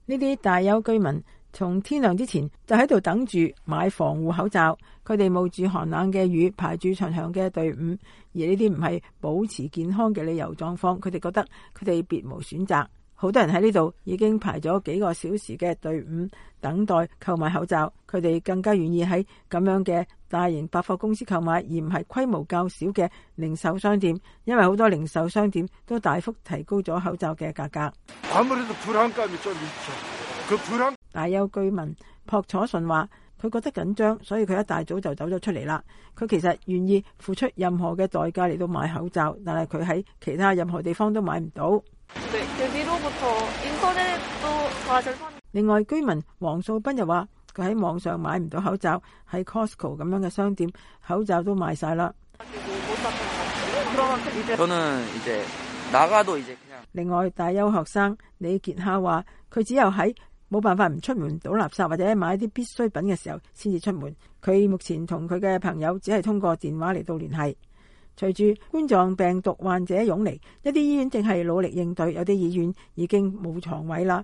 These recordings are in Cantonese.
呢啲大邱居民從天亮之前就喺度等住買防護口罩，佢哋冒住寒冷嘅雨排住長長嘅隊伍，而呢啲唔係保持健康嘅理由狀況，佢哋覺得佢哋別無選擇。好多人喺呢度已經排咗幾個小時嘅隊伍等待購買口罩，佢哋更加願意喺咁樣嘅大型百貨公司購買，而唔係規模較小嘅零售商店，因為好多零售商店都大幅提高咗口罩嘅價格。大邱居民朴楚順話，佢覺得緊張，所以佢一大早就走咗出嚟啦。佢其實願意付出任何嘅代價嚟到買口罩，但係佢喺其他任何地方都買唔到。另外，居民黃素斌又話，佢喺網上買唔到口罩，喺 Costco 咁樣嘅商店口罩都賣晒啦。另外，大邱學生李傑夏話，佢只有喺冇辦法唔出門倒垃圾或者買啲必需品嘅時候先至出門。佢目前同佢嘅朋友只係通過電話嚟到聯繫。隨住冠狀病毒患者湧嚟，一啲醫院正係努力應對，有啲醫院已經冇床位啦。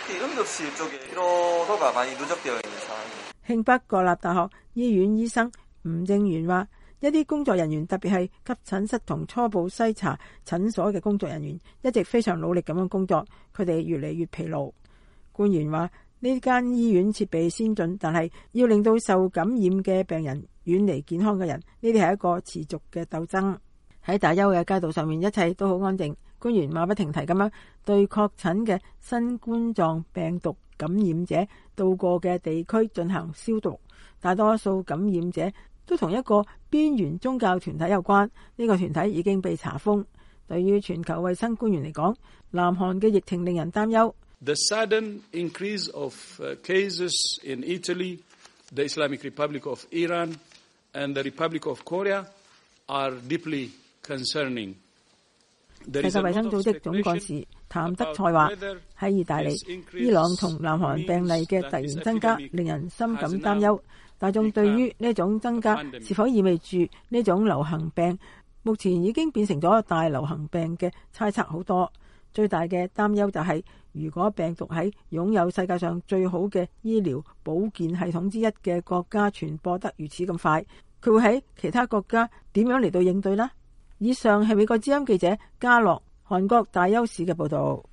慶北國立大學醫院醫生吳正元話，一啲工作人員，特別係急診室同初步篩查診所嘅工作人員，一直非常努力咁樣工作，佢哋越嚟越疲勞。官員話，呢間醫院設備先進，但係要令到受感染嘅病人遠離健康嘅人，呢啲係一個持續嘅鬥爭。喺大邱嘅街道上面，一切都好安靜。官員馬不停蹄咁樣對確診嘅新冠狀病毒感染者到過嘅地區進行消毒。大多數感染者都同一個邊緣宗教團體有關，呢個團體已經被查封。對於全球衛生官員嚟講，南韓嘅疫情令人擔憂。 The sudden increase of cases in Italy, the Islamic Republic of Iran, and the Republic of Korea are deeply concerning. 世界衛生組織總幹事譚德塞話，喺意大利、伊朗同南韓病例嘅突然增加，令人深感擔憂。大眾對於呢種增加是否意味住呢種流行病目前已經變成咗大流行病嘅猜測好多。最大嘅擔憂就係，如果病毒喺擁有世界上最好嘅醫療保健系統之一嘅國家傳播得如此咁快，佢會喺其他國家點樣嚟到應對呢？以上係美國之音記者嘉樂韓國大邱市嘅報道。